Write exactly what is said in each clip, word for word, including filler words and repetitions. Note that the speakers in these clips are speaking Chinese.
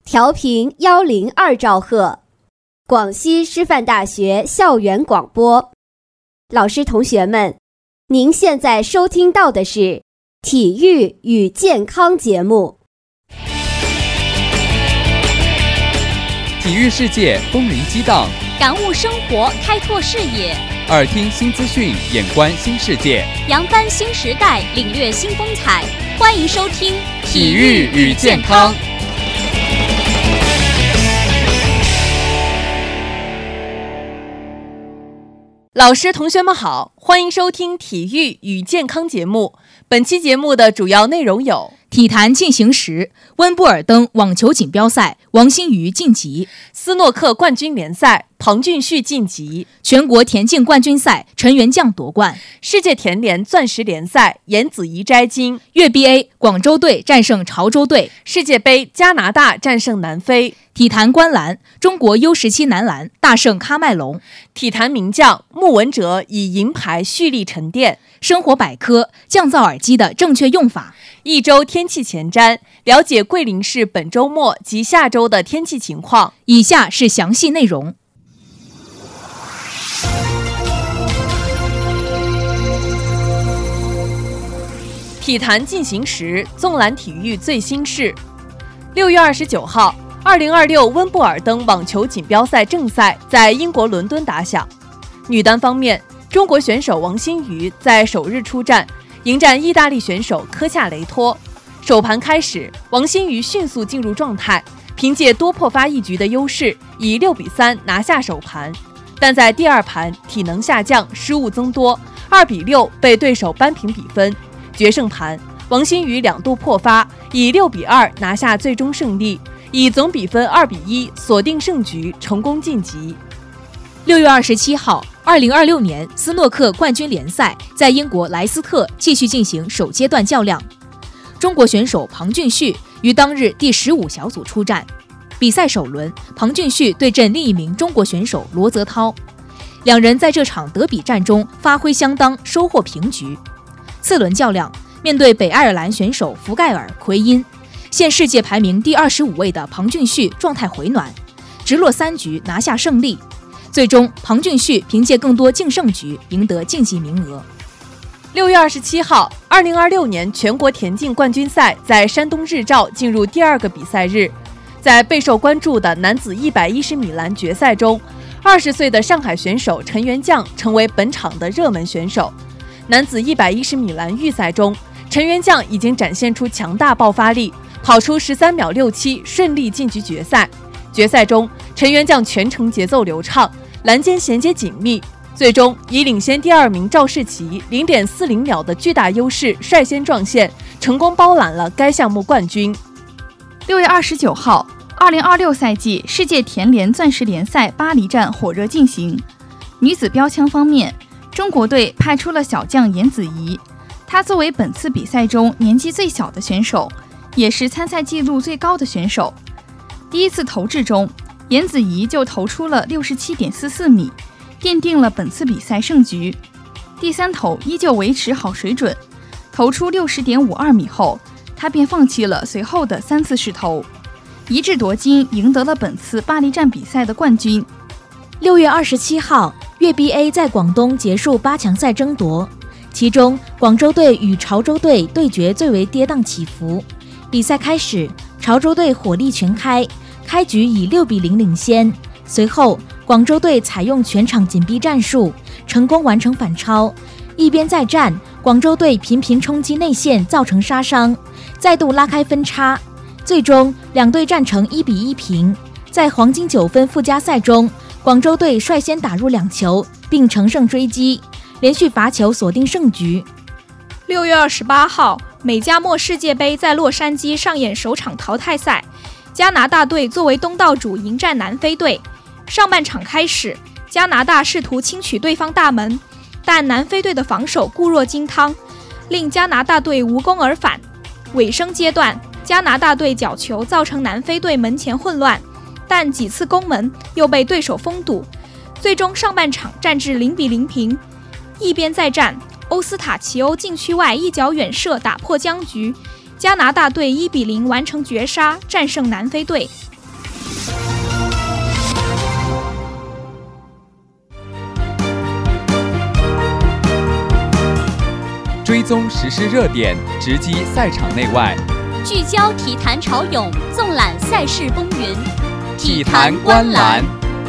调频一零二兆赫，广西师范大学校园广播。老师同学们，您现在收听到的是体育与健康节目。 体育世界风云激荡， 感悟生活，开拓视野， 耳听新资讯，眼观新世界， 扬帆新时代，领略新风采。欢迎收听体育与健康。 老师同学们好，欢迎收听体育与健康节目。本期节目的主要内容有： 体坛进行时，温布尔登网球锦标赛，王欣瑜晋级； 斯诺克冠军联赛，庞俊旭晋级； 全国田径冠军赛，陈元将夺冠； 世界田联钻石联赛，颜子怡摘金； 粤 B A 广州队战胜潮州队； 世界杯加拿大战胜南非； 体坛观篮，中国 U 十七 男篮大胜喀麦隆； 体坛名将穆文哲以银牌蓄力沉淀； 生活百科，降噪耳机的正确用法； 一周天气前瞻，了解桂林市本周末及下周的天气情况。 以下是详细内容。 体坛进行时，纵览体育最新事。六月二十九号，二零二六温布尔登网球锦标赛正赛在英国伦敦打响。女单方面，中国选手王欣瑜在首日出战，迎战意大利选手科恰雷托。首盘开始，王欣瑜迅速进入状态，凭借多破发一局的优势，以六比三拿下首盘。但在第二盘体能下降，失误增多，二比六被对手扳平比分。决胜盘，王欣瑜两度破发，以六比二拿下最终胜利，以总比分二比一锁定胜局，成功晋级。 六月二十七号，二零二六年斯诺克冠军联赛在英国莱斯特继续进行首阶段较量。中国选手庞俊旭于当日第十五小组出战，比赛首轮，庞俊旭对阵另一名中国选手罗泽涛，两人在这场德比战中发挥相当，收获平局。次轮较量，面对北爱尔兰选手福盖尔·奎因，现世界排名第二十五位的庞俊旭状态回暖，直落三局拿下胜利。最终，庞俊旭凭借更多净胜局赢得晋级名额。 六月二十七号，二零二六年全国田径冠军赛在山东日照进入第二个比赛日。在备受关注的男子一百一十米栏决赛中，二十岁的上海选手陈元将成为本场的热门选手。男子一百一十米栏预赛中，陈元将已经展现出强大爆发力，跑出十三秒六七，顺利晋级决赛。决赛中，陈元将全程节奏流畅，栏间衔接紧密，最终以领先第二名赵世奇 零点四零秒的巨大优势率先撞线，成功包揽了该项目冠军。 六月二十九号，二零二六赛季世界田联钻石联赛巴黎站火热进行。女子标枪方面，中国队派出了小将颜子怡，她作为本次比赛中年纪最小的选手，也是参赛纪录最高的选手。第一次投掷中，颜子怡就投出了 六十七点四四米，奠定了本次比赛胜局。第三投依旧维持好水准，投出 六十点五二米后，他便放弃了随后的三次试投，一掷夺金，赢得了本次巴黎站比赛的冠军。 六月二十七号，粤 B A 在广东结束八强赛争夺，其中广州队与潮州队对决最为跌宕起伏。比赛开始，潮州队火力全开，开局以六比零领先，随后广州队采用全场紧逼战术，成功完成反超。一边再战，广州队频频冲击内线，造成杀伤，再度拉开分差，最终两队战成一比一平。在黄金九分附加赛中，广州队率先打入两球，并乘胜追击，连续罚球锁定胜局。 六月二十八号，美加墨世界杯在洛杉矶上演首场淘汰赛，加拿大队作为东道主迎战南非队。上半场开始，加拿大试图轻取对方大门，但南非队的防守固若金汤，令加拿大队无功而返。尾声阶段，加拿大队角球造成南非队门前混乱，但几次攻门又被对手封堵，最终上半场战至零比零平。一边再战，欧斯塔奇欧禁区外一脚远射打破僵局，加拿大队一比零完成绝杀，战胜南非队。 追踪时事热点，直击赛场内外， 聚焦体坛潮涌，纵览赛事风云。 体坛观澜。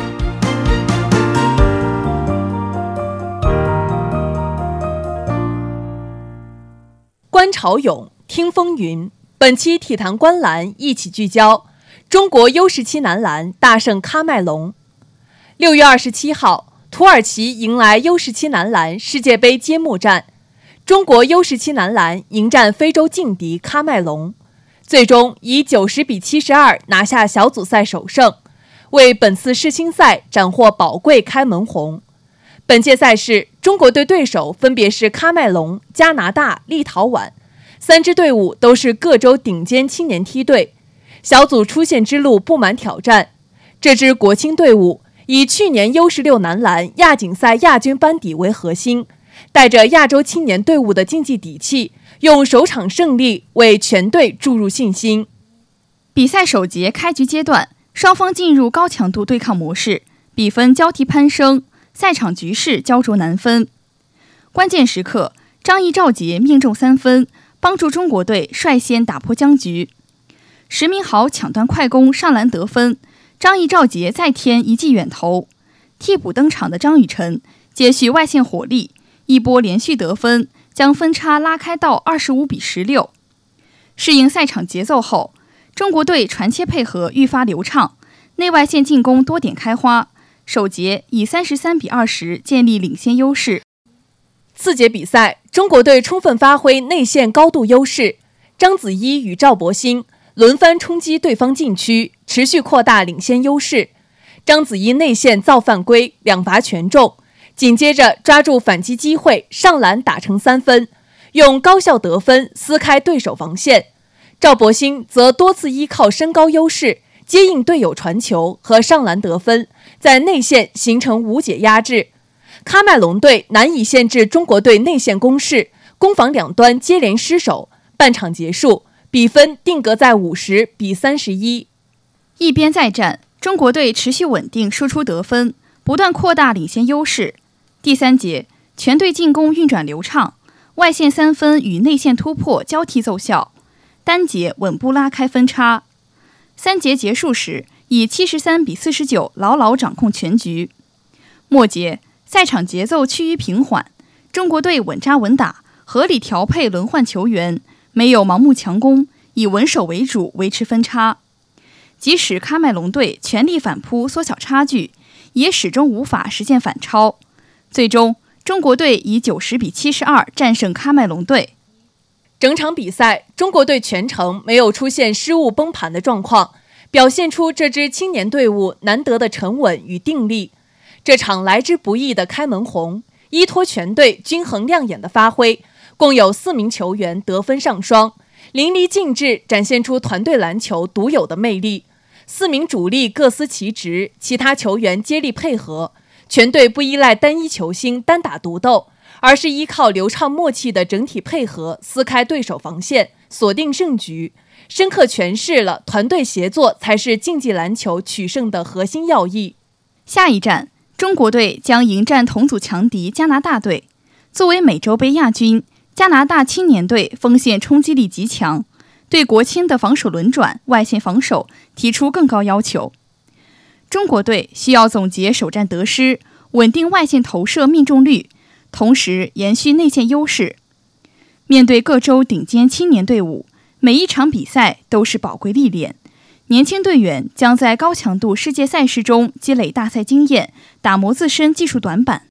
观潮涌，听风云。本期体坛观澜一起聚焦中国 U 十七男篮大胜喀麦隆。六月二十七号，土耳其迎来 U 十七男篮世界杯揭幕战，中国 U 十七男篮迎战非洲劲敌喀麦隆，最终以九十比七十二拿下小组赛首胜，为本次世青赛斩获宝贵开门红。本届赛事，中国队对手分别是喀麦隆、加拿大、立陶宛，三支队伍都是各州顶尖青年梯队，小组出线之路布满挑战。这支国青队伍以去年 U 十六 男篮亚锦赛亚军班底为核心，带着亚洲青年队伍的竞技底气，用首场胜利为全队注入信心。 比赛首节开局阶段，双方进入高强度对抗模式，比分交替攀升，赛场局势焦灼难分。关键时刻，张毅、赵杰命中三分，帮助中国队率先打破僵局。石明豪抢断快攻上篮得分，张毅、赵杰再添一记远投。替补登场的张雨晨接续外线火力，一波连续得分，将分差拉开到二十五比十六。适应赛场节奏后，中国队传切配合愈发流畅，内外线进攻多点开花，首节以三十三比二十建立领先优势。 次节比赛，中国队充分发挥内线高度优势，章子怡与赵博鑫轮番冲击对方禁区，持续扩大领先优势。章子怡内线造犯规，两罚全中，紧接着抓住反击机会，上篮打成三分，用高效得分撕开对手防线。赵博鑫则多次依靠身高优势，接应队友传球和上篮得分，在内线形成无解压制。喀麦隆队难以限制中国队内线攻势，攻防两端接连失守。半场结束，比分定格在五十比三十一。 一边再战，中国队持续稳定输出得分，不断扩大领先优势。第三节，全队进攻运转流畅，外线三分与内线突破交替奏效，单节稳步拉开分差。三节结束时，以七十三比四十九牢牢掌控全局。末节，赛场节奏趋于平缓，中国队稳扎稳打，合理调配轮换球员，没有盲目强攻，以稳守为主维持分差。即使喀麦隆队全力反扑缩小差距，也始终无法实现反超。最终，中国队以九十比七十二战胜喀麦隆队。 整场比赛，中国队全程没有出现失误崩盘的状况，表现出这支青年队伍难得的沉稳与定力。这场来之不易的开门红，依托全队均衡亮眼的发挥，共有四名球员得分上双，淋漓尽致展现出团队篮球独有的魅力。四名主力各司其职，其他球员接力配合，全队不依赖单一球星单打独斗，而是依靠流畅默契的整体配合撕开对手防线，锁定胜局，深刻诠释了团队协作才是竞技篮球取胜的核心要义。 下一站，中国队将迎战同组强敌加拿大队。作为美洲杯亚军，加拿大青年队锋线冲击力极强，对国青的防守轮转、外线防守提出更高要求。中国队需要总结首战得失，稳定外线投射命中率，同时延续内线优势。面对各州顶尖青年队伍，每一场比赛都是宝贵历练。年轻队员将在高强度世界赛事中积累大赛经验，打磨自身技术短板。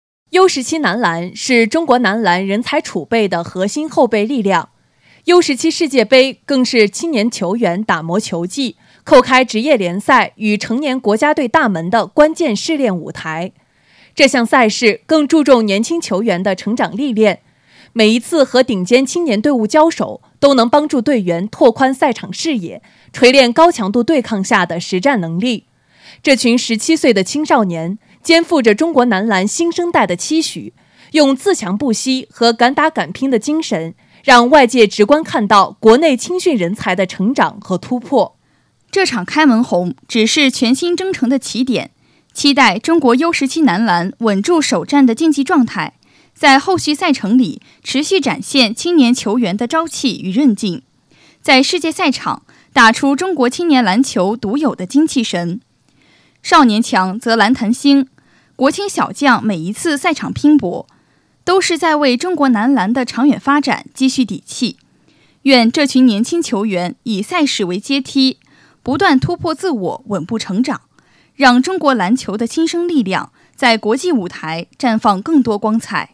U 十七 男篮是中国男篮人才储备的核心后备力量， U 十七 世界杯更是青年球员打磨球技、叩开职业联赛与成年国家队大门的关键试炼舞台。这项赛事更注重年轻球员的成长历练，每一次和顶尖青年队伍交手，都能帮助队员拓宽赛场视野，锤炼高强度对抗下的实战能力。这群十七岁的青少年肩负着中国男篮新生代的期许，用自强不息和敢打敢拼的精神，让外界直观看到国内青训人才的成长和突破。 这场开门红只是全新征程的起点，期待中国 U 十七 男篮稳住首战的竞技状态， 在后续赛程里持续展现青年球员的朝气与韧劲，在世界赛场打出中国青年篮球独有的精气神。少年强则篮坛兴，国青小将每一次赛场拼搏，都是在为中国男篮的长远发展积蓄底气。愿这群年轻球员以赛事为阶梯，不断突破自我，稳步成长，让中国篮球的新生力量在国际舞台绽放更多光彩。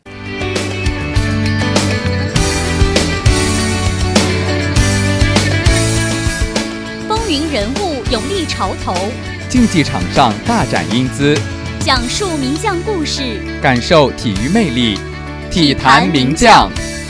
风云人物勇立潮头， 竞技场上大展英姿， 讲述名将故事， 感受体育魅力，体坛名将。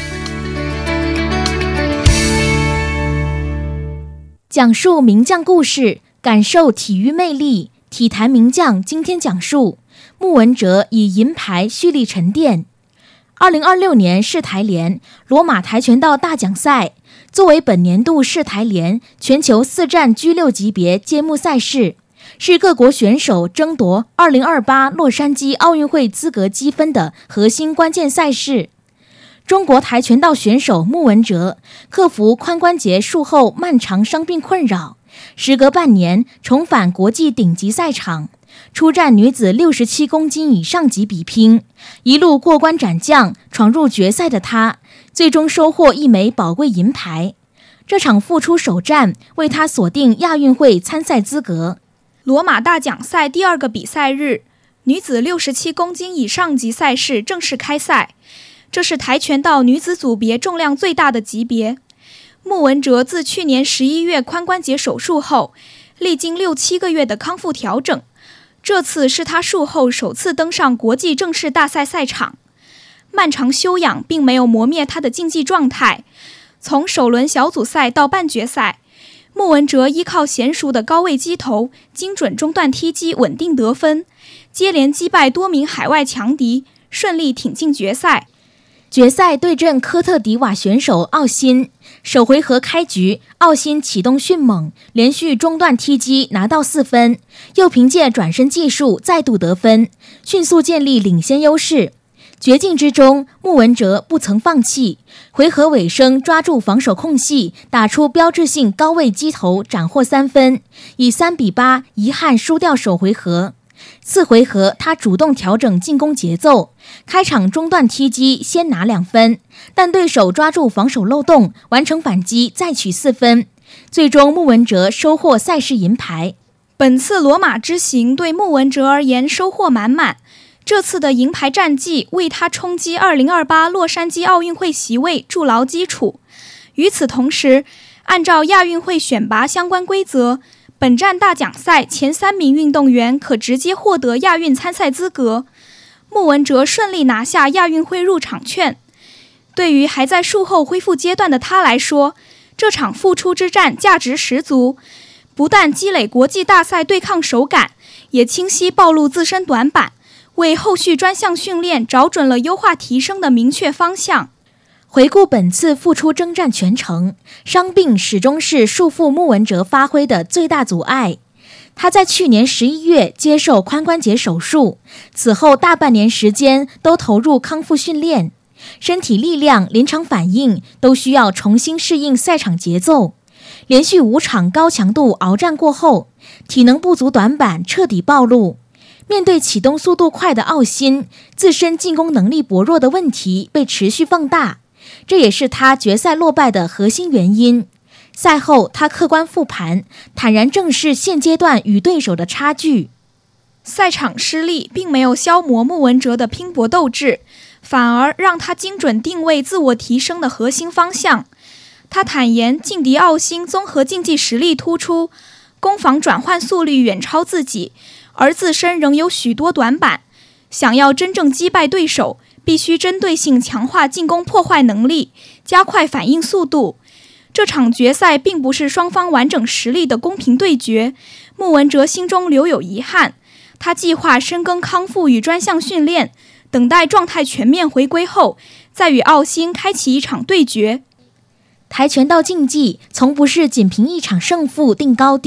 讲述名将故事，感受体育魅力，体坛名将。今天讲述穆文哲以银牌蓄力沉淀。二零二六年世台联罗马跆拳道大奖赛作为本年度世台联全球四战居六级别揭幕赛事，是各国选手争夺二零二八洛杉矶奥运会资格积分的核心关键赛事。中国跆拳道选手穆文哲克服髋关节术后漫长伤病困扰，时隔半年重返国际顶级赛场，出战女子六十七公斤以上级比拼，一路过关斩将，闯入决赛的她，最终收获一枚宝贵银牌。这场复出首战为她锁定亚运会参赛资格。 罗马大奖赛第二个比赛日，女子六十七公斤以上级赛事正式开赛。这是跆拳道女子组别重量最大的级别。穆文哲自去年十一月髋关节手术后，历经六七个月的康复调整，这次是她术后首次登上国际正式大赛赛场。漫长休养并没有磨灭她的竞技状态，从首轮小组赛到半决赛，穆文哲依靠娴熟的高位击头、精准中段踢击稳定得分，接连击败多名海外强敌，顺利挺进决赛。 决赛对阵科特迪瓦选手奥辛，首回合开局，奥辛启动迅猛，连续中段踢击拿到四分，又凭借转身技术再度得分，迅速建立领先优势。绝境之中，穆文哲不曾放弃，回合尾声抓住防守空隙，打出标志性高位击头，斩获三分，以三比八遗憾输掉首回合。次回合，他主动调整进攻节奏，开场中段踢击先拿两分，但对手抓住防守漏洞，完成反击再取四分，最终穆文哲收获赛事银牌。 本次罗马之行对穆文哲而言收获满满，这次的银牌战绩为他冲击二零二八洛杉矶奥运会席位筑牢基础。与此同时，按照亚运会选拔相关规则，本站大奖赛前三名运动员可直接获得亚运参赛资格。穆文哲顺利拿下亚运会入场券。对于还在术后恢复阶段的他来说，这场复出之战价值十足，不但积累国际大赛对抗手感，也清晰暴露自身短板，为后续专项训练找准了优化提升的明确方向。 回顾本次复出征战全程，伤病始终是束缚穆文哲发挥的最大阻碍。他在去年十一月接受髋关节手术，此后大半年时间都投入康复训练，身体力量、临场反应都需要重新适应赛场节奏。连续五场高强度鏖战过后，体能不足短板彻底暴露。面对启动速度快的奥辛，自身进攻能力薄弱的问题被持续放大，这也是他决赛落败的核心原因。赛后，他客观复盘，坦然正视现阶段与对手的差距。 赛场失利并没有消磨穆文哲的拼搏斗志，反而让他精准定位自我提升的核心方向。他坦言，劲敌奥辛综合竞技实力突出，攻防转换速率远超自己，而自身仍有许多短板。想要真正击败对手，必须针对性强化进攻破坏能力，加快反应速度。这场决赛并不是双方完整实力的公平对决，穆文哲心中留有遗憾。他计划深耕康复与专项训练，等待状态全面回归后，再与奥辛开启一场对决。 跆拳道竞技从不是仅凭一场胜负定高低，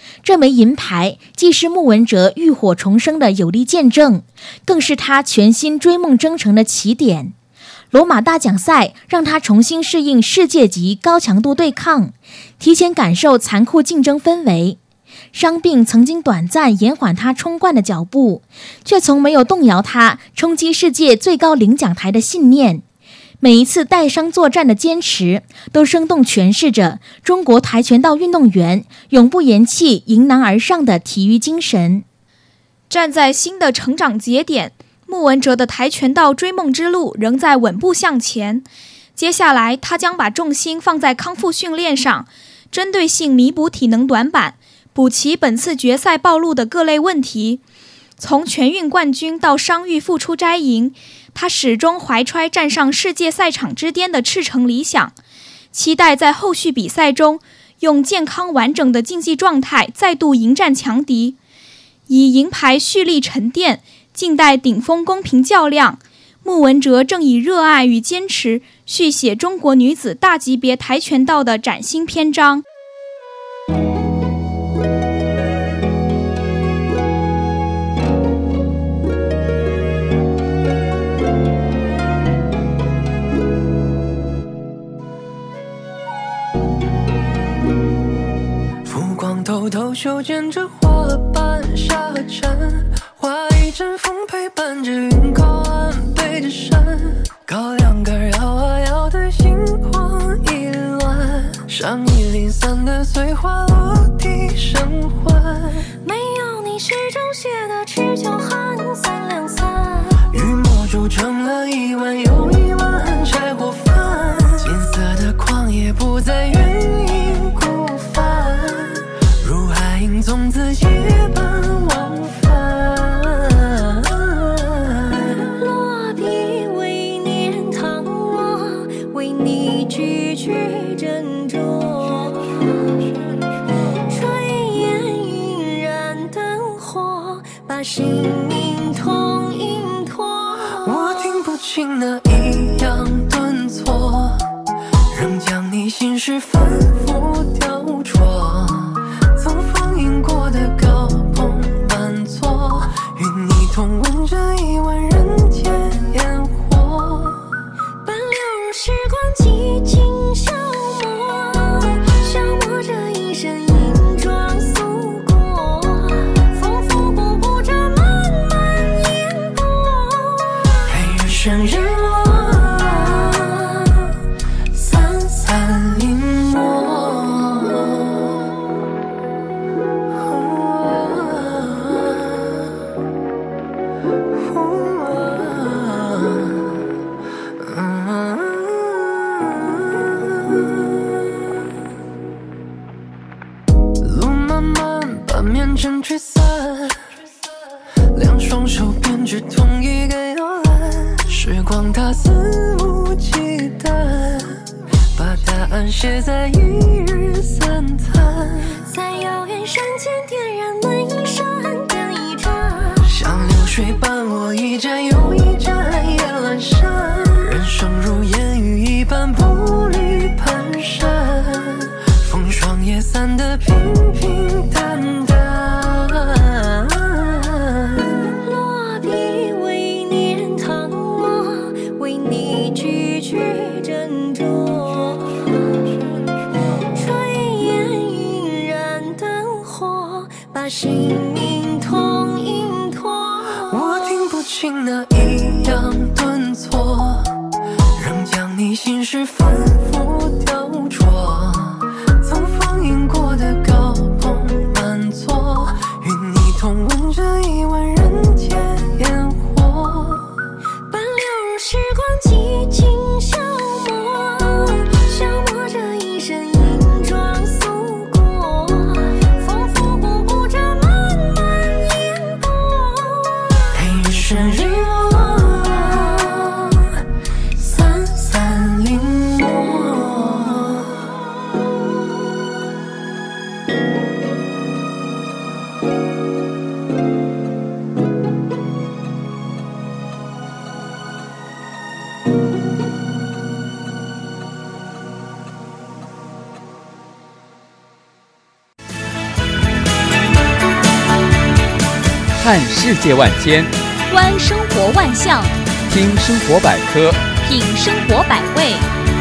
这枚银牌既是穆文哲浴火重生的有力见证，更是他全新追梦征程的起点。罗马大奖赛让他重新适应世界级高强度对抗，提前感受残酷竞争氛围。伤病曾经短暂延缓他冲冠的脚步，却从没有动摇他冲击世界最高领奖台的信念。每一次带伤作战的坚持，都生动诠释着中国跆拳道运动员永不言弃、迎难而上的体育精神。 站在新的成长节点，穆文哲的跆拳道追梦之路仍在稳步向前。接下来，他将把重心放在康复训练上，针对性弥补体能短板，补齐本次决赛暴露的各类问题。从全运冠军到伤愈复出摘银，他始终怀揣站上世界赛场之巅的赤诚理想，期待在后续比赛中用健康完整的竞技状态再度迎战强敌，以银牌蓄力沉淀，静待顶峰公平较量。穆文哲正以热爱与坚持续写中国女子大级别跆拳道的崭新篇章。 偷偷修剪着花瓣下站，花一阵风陪伴着云靠岸背着山，高粱杆摇啊摇的心慌意乱，上一零三的碎花落地生还， 没有你诗中写的持久寒三两三， 雨墨铸成了一碗又一碗柴火饭，金色的旷野不再原因孤帆，从此结伴往返， 落笔为年倘若为你句句斟酌，炊烟晕染灯火，把性命同饮托。 我听不清那抑扬顿挫，仍将你心事反复雕琢，过的高朋满座，与你同温这一碗人间烟火， 奔流入时光几经消磨，消磨着一身银装素裹，风风不不这漫漫烟波， 陪日升日落，三三临摹。尘吹散，两双手编织同一个摇篮，时光它肆无忌惮，把答案写在一日三餐， 在遥远山间点燃门一闪点一盏， 像流水伴我一站又一站夜阑珊，人生如烟雨一般步履蹒跚，风霜也散得平平淡淡， 斟酌，炊烟晕染灯火，把性命同饮托。 我听不清那抑扬顿挫，仍将你心事反复雕琢，曾放映过的高朋满座，与你同温这一碗人间烟火， 奔流入时光几经消磨，消磨着一身银装素裹，风风不不这漫漫烟波， 陪日升日落，三三临摹。 看世界万千， 观生活万象， 听生活百科， 品生活百味。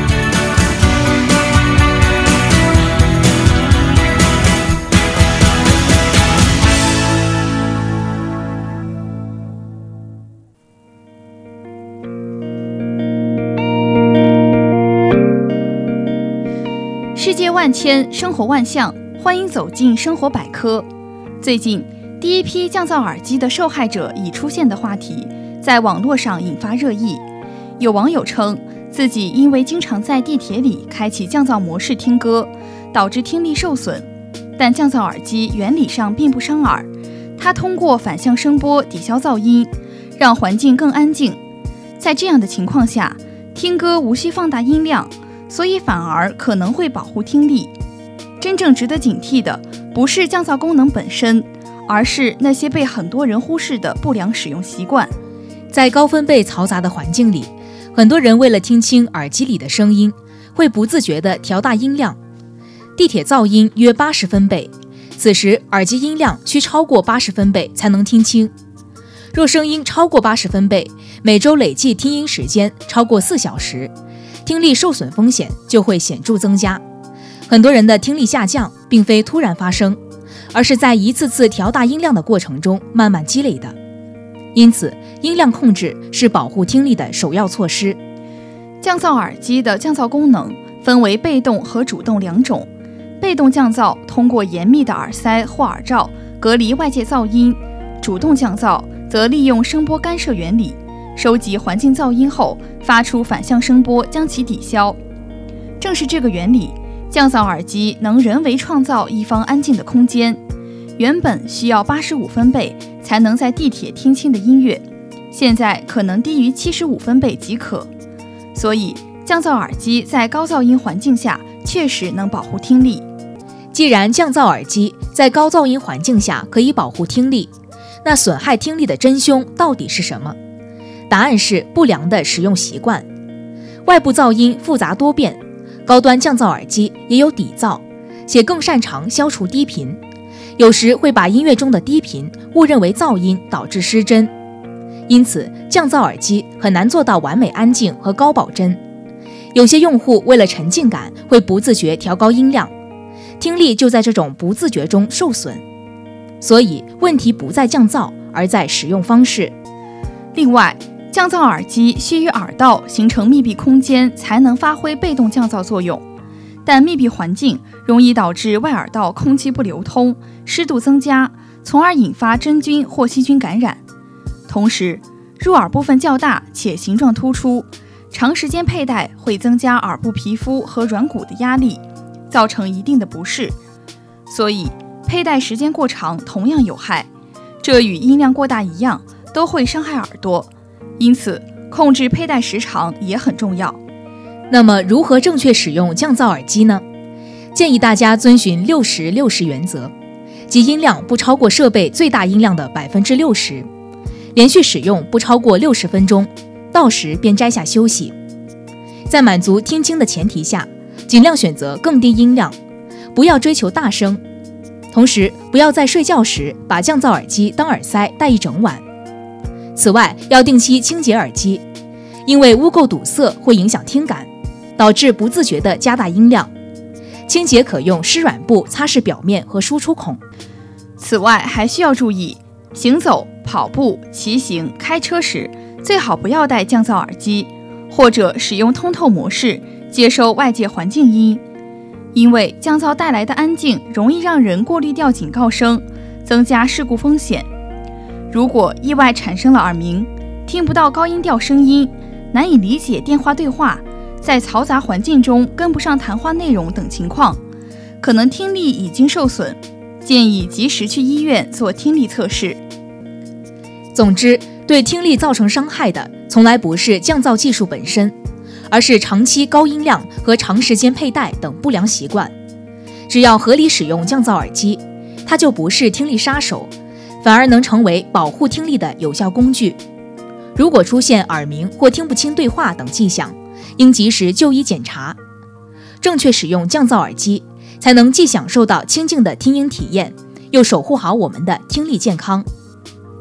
世界万千，生活万象，欢迎走进生活百科。最近，第一批降噪耳机的受害者已出现的话题，在网络上引发热议。有网友称，自己因为经常在地铁里开启降噪模式听歌，导致听力受损。但降噪耳机原理上并不伤耳，它通过反向声波抵消噪音，让环境更安静。在这样的情况下，听歌无需放大音量，所以反而可能会保护听力。真正值得警惕的不是降噪功能本身，而是那些被很多人忽视的不良使用习惯。 在高分贝嘈杂的环境里，很多人为了听清耳机里的声音，会不自觉地调大音量。地铁噪音约八十分贝，此时耳机音量需超过八十分贝才能听清。若声音超过八十分贝，每周累计听音时间超过四小时，听力受损风险就会显著增加。很多人的听力下降并非突然发生，而是在一次次调大音量的过程中慢慢积累的。因此，音量控制是保护听力的首要措施。 降噪耳机的降噪功能分为被动和主动两种。被动降噪通过严密的耳塞或耳罩隔离外界噪音，主动降噪则利用声波干涉原理，收集环境噪音后发出反向声波将其抵消。正是这个原理，降噪耳机能人为创造一方安静的空间。原本需要八十五分贝才能在地铁听清的音乐，现在可能低于七十五分贝即可。所以，降噪耳机在高噪音环境下确实能保护听力。 既然降噪耳机在高噪音环境下可以保护听力，那损害听力的真凶到底是什么？答案是不良的使用习惯。外部噪音复杂多变，高端降噪耳机也有底噪，且更擅长消除低频，有时会把音乐中的低频误认为噪音，导致失真。因此，降噪耳机很难做到完美安静和高保真。有些用户为了沉浸感，会不自觉调高音量，听力就在这种不自觉中受损。所以，问题不在降噪，而在使用方式。 另外，降噪耳机需与耳道形成密闭空间，才能发挥被动降噪作用。但密闭环境容易导致外耳道空气不流通，湿度增加，从而引发真菌或细菌感染。同时，入耳部分较大且形状突出，长时间佩戴会增加耳部皮肤和软骨的压力，造成一定的不适。所以，佩戴时间过长同样有害，这与音量过大一样，都会伤害耳朵。因此，控制佩戴时长也很重要。 那么，如何正确使用降噪耳机呢？建议大家遵循六十六十原则，即音量不超过设备最大音量的百分之六十，连续使用不超过六十分钟，到时便摘下休息。在满足听清的前提下，尽量选择更低音量，不要追求大声。同时，不要在睡觉时把降噪耳机当耳塞戴一整晚。此外，要定期清洁耳机，因为污垢堵塞会影响听感，导致不自觉地加大音量。清洁可用湿软布擦拭表面和输出孔。 此外，还需要注意，行走、跑步、骑行、开车时，最好不要戴降噪耳机，或者使用通透模式，接收外界环境音。因为降噪带来的安静容易让人过滤掉警告声，增加事故风险。如果意外产生了耳鸣，听不到高音调声音，难以理解电话对话，在嘈杂环境中跟不上谈话内容等情况，可能听力已经受损，建议及时去医院做听力测试。 总之，对听力造成伤害的从来不是降噪技术本身，而是长期高音量和长时间佩戴等不良习惯。只要合理使用降噪耳机，它就不是听力杀手，反而能成为保护听力的有效工具。如果出现耳鸣或听不清对话等迹象，应及时就医检查。正确使用降噪耳机，才能既享受到清静的听音体验，又守护好我们的听力健康。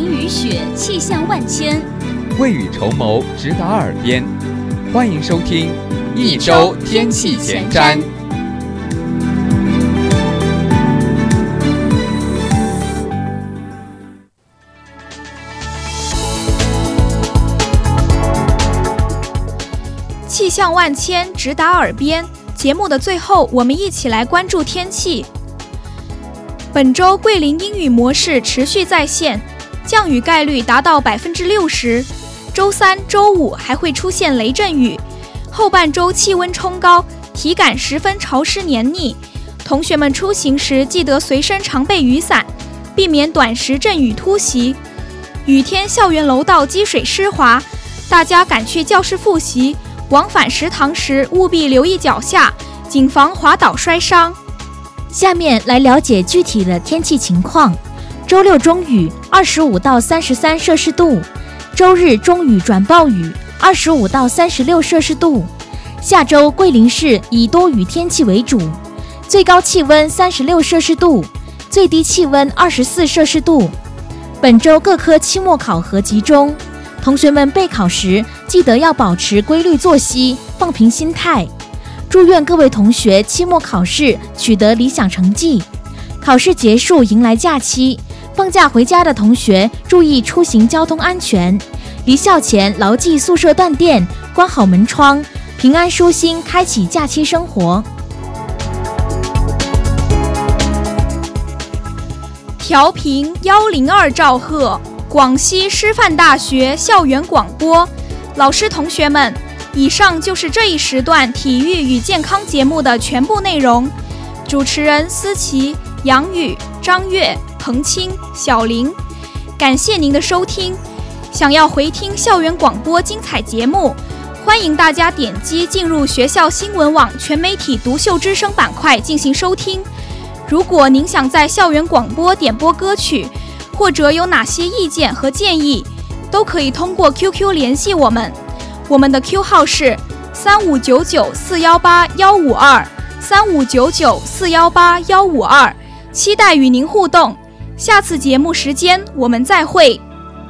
晴雨雪，气象万千， 未雨绸缪，直达耳边。欢迎收听一周天气前瞻。 气象万千，直达耳边。节目的最后，我们一起来关注天气。本周桂林阴雨模式持续在线，降雨概率达到百分之六十。周三、周五还会出现雷阵雨。后半周气温冲高，体感十分潮湿黏腻。同学们出行时记得随身常备雨伞，避免短时阵雨突袭。雨天校园楼道积水湿滑，大家赶去教室复习，往返食堂时务必留意脚下，谨防滑倒摔伤。 下面来了解具体的天气情况。周六中雨，二十五到三十三摄氏度；周日中雨转暴雨，二十五到三十六摄氏度。下周桂林市以多雨天气为主，最高气温三十六摄氏度，最低气温二十四摄氏度。本周各科期末考核集中，同学们备考时记得要保持规律作息，放平心态。祝愿各位同学期末考试取得理想成绩。考试结束，迎来假期，放假回家的同学注意出行交通安全。离校前牢记宿舍断电，关好门窗，平安舒心开启假期生活。 调频幺零二兆赫，广西师范大学校园广播。老师同学们，以上就是这一时段体育与健康节目的全部内容。主持人思琪、杨宇、张悦、彭青、小林，感谢您的收听。想要回听校园广播精彩节目，欢迎大家点击进入学校新闻网全媒体独秀之声板块进行收听。如果您想在校园广播点播歌曲，或者有哪些意见和建议，都可以通过 Q Q 联系我们。我们的 Q 号是三五九九四幺八幺五二，三五九九四幺八幺五二，期待与您互动。下次节目时间我们再会。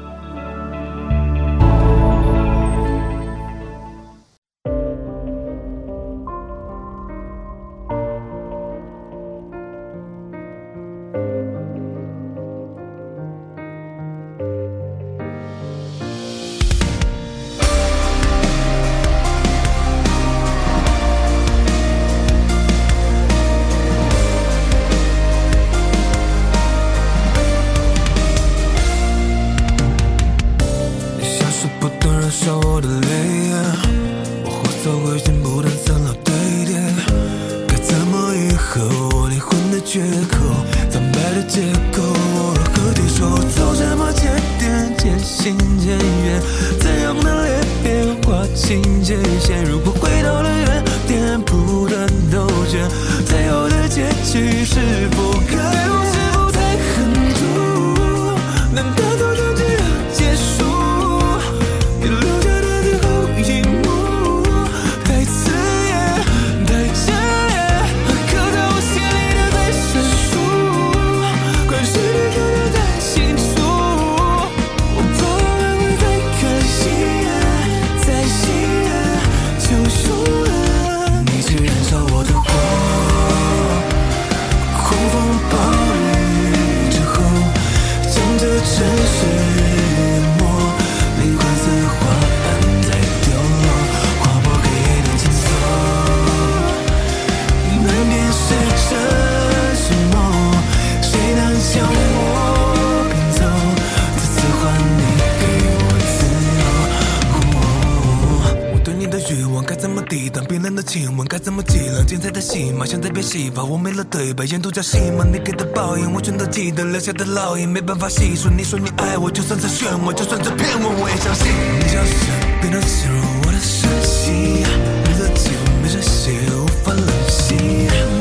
亲吻该怎么计量？精彩的戏码像在编戏法，我没了对白，沿途叫戏码，你给的报应我全都记得，留下的烙印没办法细数。你说你爱我，就算在漩涡，就算在骗我，我也相信。你消失，变得陷入我的深息，你的酒没这些无法冷息。